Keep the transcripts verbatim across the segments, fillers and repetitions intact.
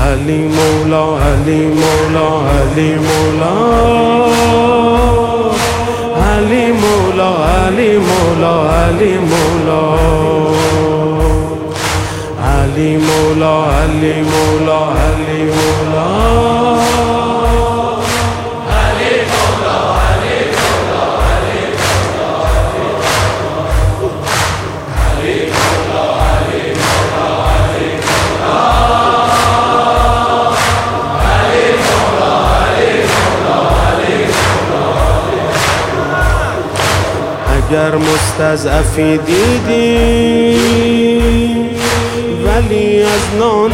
علی مولا علی مولا علی مولا علی مولا علی مولا علی مولا علی مولا علی مولا علی مولا اگر مستضعفی دیدی ولی از نان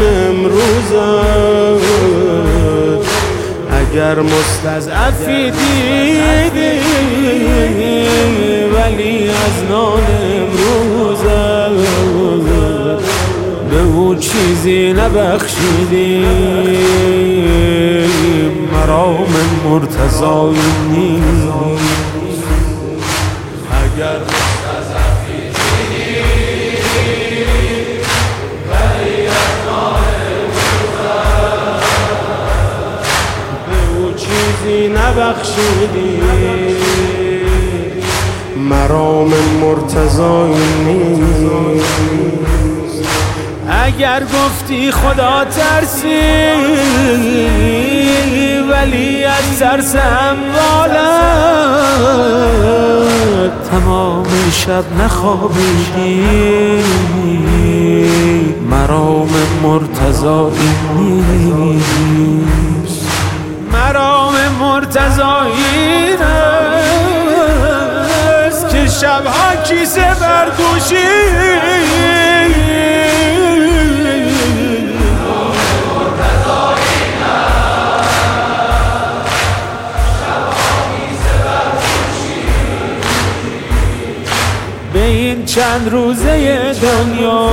امروزت، اگر مستضعفی دیدی ولی از نان امروزت، به او چیزی نبخشیدی، مرام مرتضی نیست. اگر مستضعفی دیدی ولی از نان امروزت، به او چیزی نبخشیدی، مرام مرتضی نیست. اگر گفتی خدا ترسی ولی از ترس اموالت تمام شب نخوابیدی، مرام مرتضی نیست. مرام مرتضی نیست که شبها کیسه بردوشی، به این چند روزه دنیا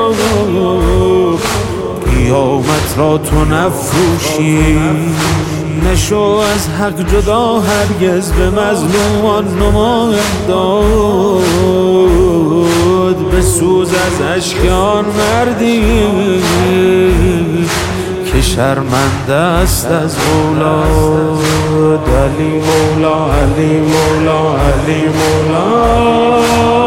قیامت را تو نفروشی. نشو از حق جدا هرگز، به مظلومان نمایان داد، به سوز از اشک آن مردی که شرمنده است از اولاد. علی مولا علی مولا علی مولا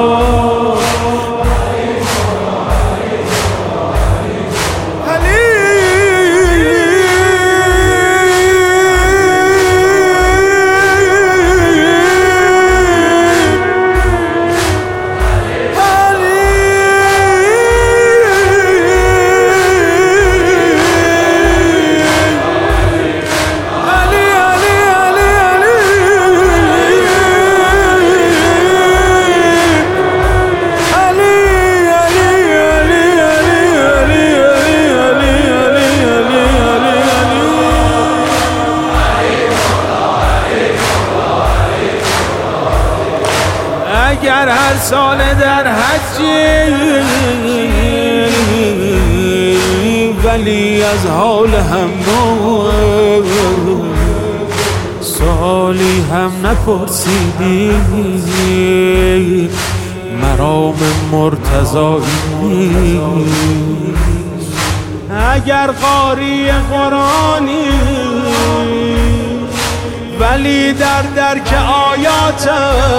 اگر هر سال در حجی ولی از حال هم سالی هم نپرسیدی، مرام مرتضی نیست. اگر قاری قرآنی ولی در درک آیات،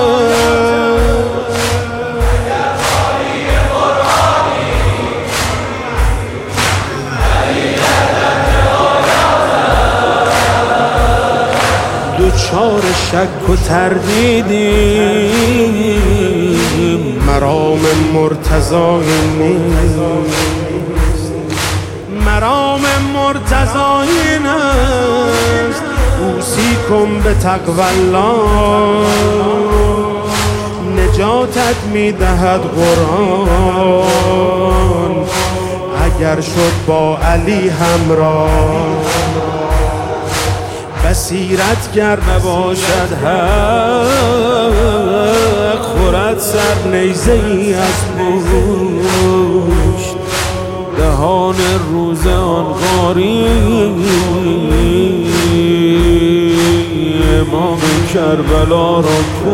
دوچار شک و تردیدی، مرام مرتضی نیست. مرام مرتضی نیست. اوصیکم بتقوی الله، نجاتت میدهد قرآن. اگر شد با علی همراه، بصیرت گر نباشد حق، خورد سر نیزه ای از پشت، دهان روز آن قاری امام کربلا را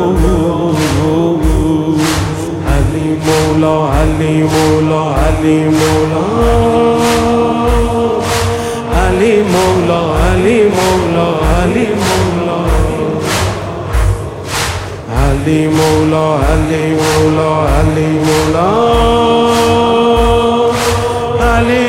کشت. علی مولا علی مولا علی مولا مولا علی مولا علی مولا علی مولا علی مولا علی